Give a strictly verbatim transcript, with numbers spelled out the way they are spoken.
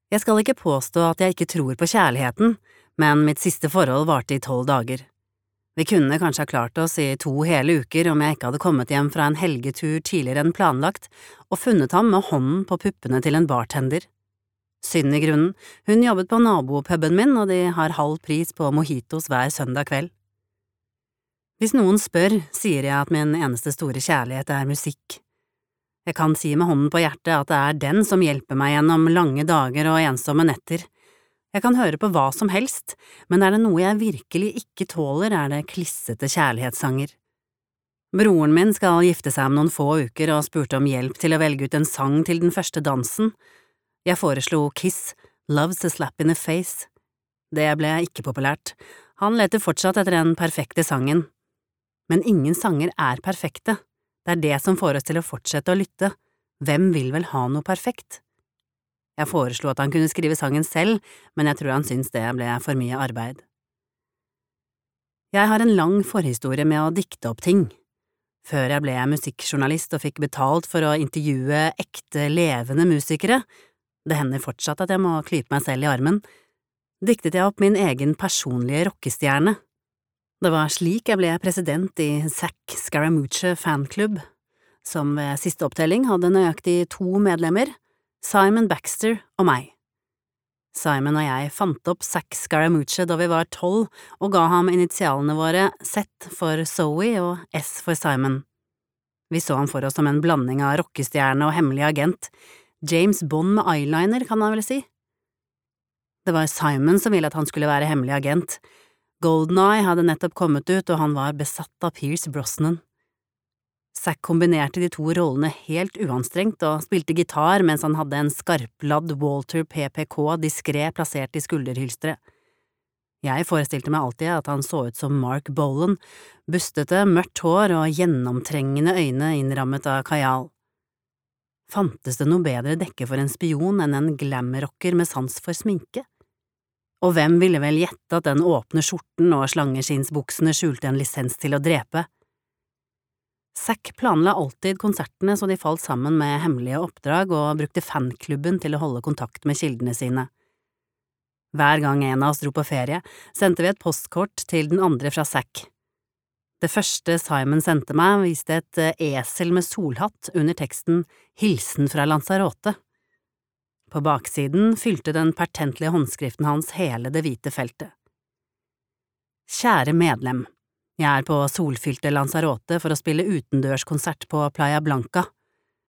Jeg skal ikke påstå at jeg ikke tror på kjærligheten, men mitt siste forhold varte i tolv dager. Vi kunne kanskje ha klart oss i to hele uker om jeg ikke hadde kommet hjem fra en helgetur tidligere enn planlagt og funnet ham med hånden på puppene til en bartender. Synd i grunnen, hun jobbet på nabopuben min, og de har halv pris på mojitos hver søndag kveld. Hvis noen spør, sier jeg at min eneste store kjærlighet er musikk. Jeg kan si med hånden på hjertet at det er den som hjelper meg gjennom lange dager og ensomme netter. Jeg kan høre på hva som helst, men er det noe jeg virkelig ikke tåler, er det klissete kjærlighetssanger. Broren min skal gifte seg om noen få uker og spurte om hjelp til å velge ut en sang til den første dansen. Jeg foreslo Kiss, Love's a Slap in the Face. Det ble ikke populært. Han leter fortsatt etter den perfekte sangen. Men ingen sanger er perfekte. Det er det som får oss til å fortsette å lytte. Hvem vil vel ha noe perfekt? Jeg foreslo at han kunne skrive sangen selv, men jeg tror han syntes det ble for mye arbeid. Jeg har en lang forhistorie med å dikte opp ting. Før jeg ble musikkjournalist og fikk betalt for å intervjue ekte, levende musikere, det hender fortsatt at jeg må klype meg selv i armen, diktet jeg opp min egen personlige rockestjerne. Det var slik jeg ble president i Zack Scaramucci fanklubb, som ved siste opptelling hadde nøyaktig to medlemmer, Simon Baxter og meg. Simon og jeg fant opp Zack Scaramucci da vi var tolv og ga ham initialene våre Z for Zoe og S for Simon. Vi så ham for oss som en blanding av rockestjerne og hemmelig agent, James Bond med eyeliner, kan man vel si. Det var Simon som ville at han skulle være hemmelig agent. GoldenEye hadde nettopp kommet ut, og han var besatt av Pierce Brosnan. Zack kombinerte de to rollene helt uanstrengt og spilte gitar mens han hadde en skarpladd Walter P P K diskret plassert i skulderhylstret. Jeg forestilte meg alltid at han så ut som Mark Bolan, bustete, mørkt hår og gjennomtrengende øyne innrammet av kajal. Fantes det noe bedre dekke for en spion enn en glamrocker med sans for sminke? Og hvem ville vel gjette at den åpne skjorten og slangeskinnsbuksene skjulte en lisens til å drepe? Zack planla alltid konsertene så de falt sammen med hemmelige oppdrag og brukte fanklubben til å holde kontakt med kildene sine. Hver gang en av oss dro på ferie, sendte vi et postkort til den andre fra Zack. Det første Simon sendte meg viste et esel med solhatt under teksten «Hilsen fra Lanzarote». På baksiden fylte den pertentlige håndskriften hans hele det hvite feltet. Kjære medlem, jeg er på solfylte Lanzarote for å spille utendørskonsert på Playa Blanca.